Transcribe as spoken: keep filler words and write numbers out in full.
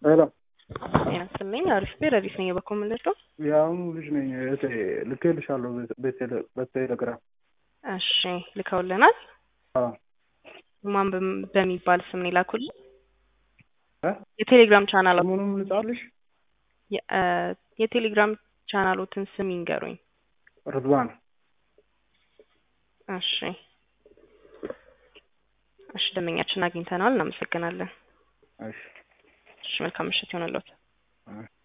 ሄሎ ያንስልኝ አሪፍ ቤረዲስ ነኝ በኮምንደር ያው ልጅ ነኝ እቴ ልኬልሻለሁ በቴሌግራም እሺ ልከውልናል አዎ ማን በሚባል ስም ነው ላኩልኝ እ የቴሌግራም ቻናል ምኑም ልጻፍልሽ የቴሌግራም ቻናሎትን ስም ይንገሩኝ ርድዋን እሺ እሺ ደመኛችን አግኝተናል እናመሰግናለን እሺ እሺ መልካም ምሽት ይሁንልዎት